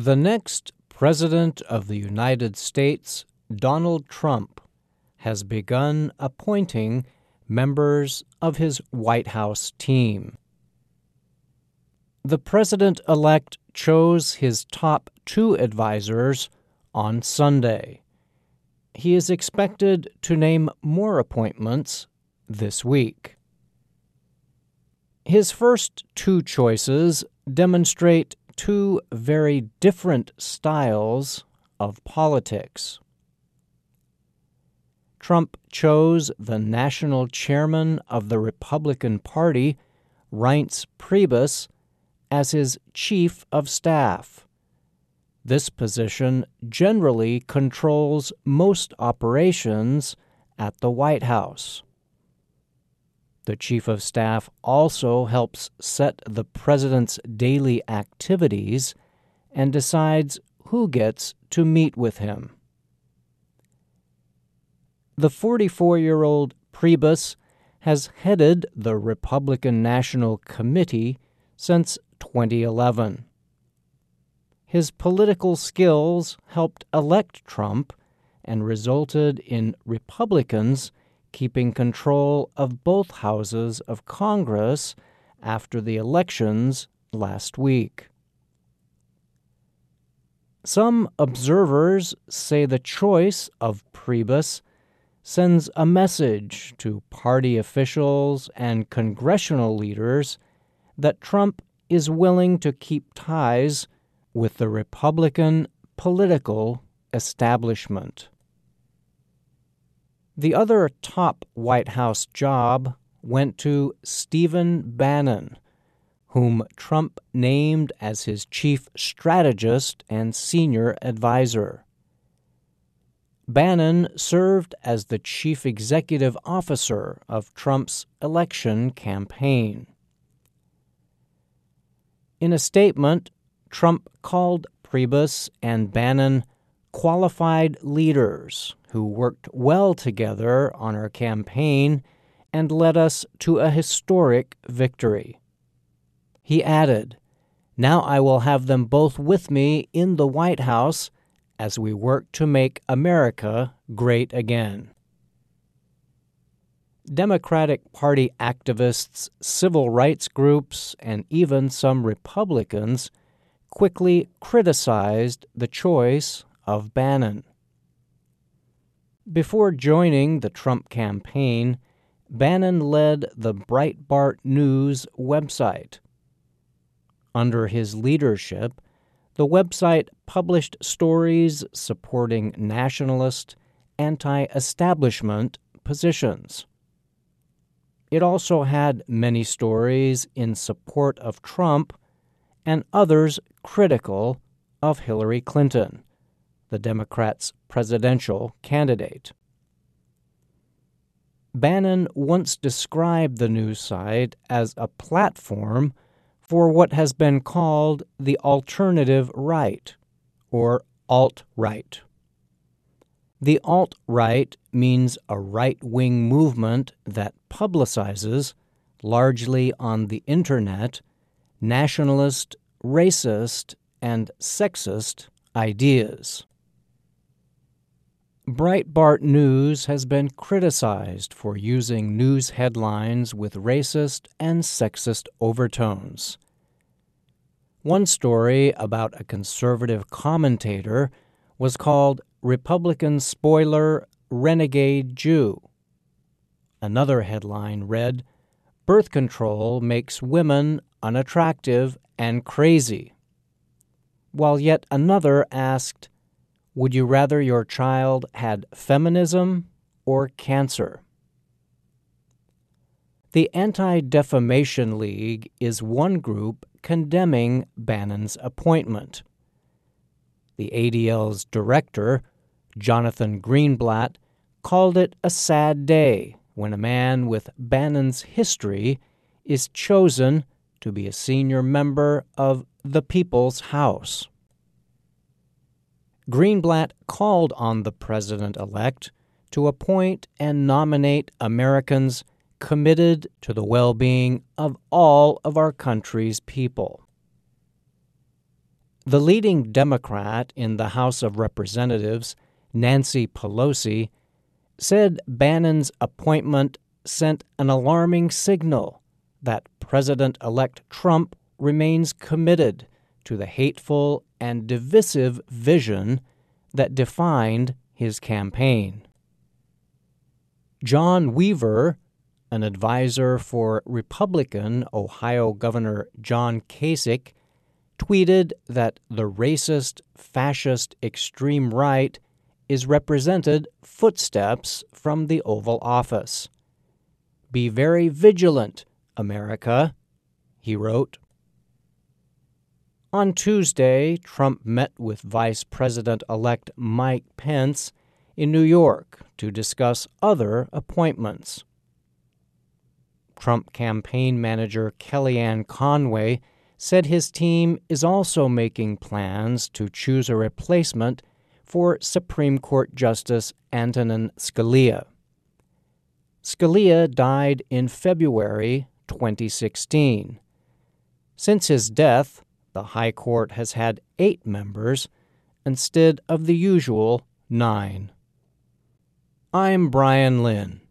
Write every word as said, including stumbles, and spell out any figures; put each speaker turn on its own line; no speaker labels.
The next President of the United States, Donald Trump, has begun appointing members of his White House team. The president-elect chose his top two advisors on Sunday. He is expected to name more appointments this week. His first two choices demonstrate two very different styles of politics. Trump chose the national chairman of the Republican Party, Reince Priebus, as his chief of staff. This position generally controls most operations at the White House. The chief of staff also helps set the president's daily activities and decides who gets to meet with him. The forty-four-year-old Priebus has headed the Republican National Committee since twenty eleven. His political skills helped elect Trump and resulted in Republicans keeping control of both houses of Congress after the elections last week. Some observers say the choice of Priebus sends a message to party officials and congressional leaders that Trump is willing to keep ties with the Republican political establishment. The other top White House job went to Stephen Bannon, whom Trump named as his chief strategist and senior advisor. Bannon served as the chief executive officer of Trump's election campaign. In a statement, Trump called Priebus and Bannon qualified leaders who worked well together on our campaign and led us to a historic victory. He added, "Now I will have them both with me in the White House as we work to make America great again." Democratic Party activists, civil rights groups, and even some Republicans quickly criticized the choice of Bannon. Before joining the Trump campaign, Bannon led the Breitbart News website. Under his leadership, the website published stories supporting nationalist, anti-establishment positions. It also had many stories in support of Trump and others critical of Hillary Clinton, the Democrats' presidential candidate. Bannon once described the news site as a platform for what has been called the alternative right, or alt-right. The alt-right means a right-wing movement that publicizes, largely on the Internet, nationalist, racist, and sexist ideas. Breitbart News has been criticized for using news headlines with racist and sexist overtones. One story about a conservative commentator was called "Republican Spoiler Renegade Jew." Another headline read, "Birth control makes women unattractive and crazy," while yet another asked, "Would you rather your child had feminism or cancer?" The Anti-Defamation League is one group condemning Bannon's appointment. The A D L's director, Jonathan Greenblatt, called it a sad day when a man with Bannon's history is chosen to be a senior member of the People's House. Greenblatt called on the president-elect to appoint and nominate Americans committed to the well-being of all of our country's people. The leading Democrat in the House of Representatives, Nancy Pelosi, said Bannon's appointment sent an alarming signal that President-elect Trump remains committed to the hateful and divisive vision that defined his campaign. John Weaver, an advisor for Republican Ohio Governor John Kasich, tweeted that the racist, fascist extreme right is represented footsteps from the Oval Office. "Be very vigilant, America," he wrote. On Tuesday, Trump met with Vice President-elect Mike Pence in New York to discuss other appointments. Trump campaign manager Kellyanne Conway said his team is also making plans to choose a replacement for Supreme Court Justice Antonin Scalia. Scalia died in February twenty sixteen. Since his death, the High Court has had eight members instead of the usual nine. I'm Brian Lynn.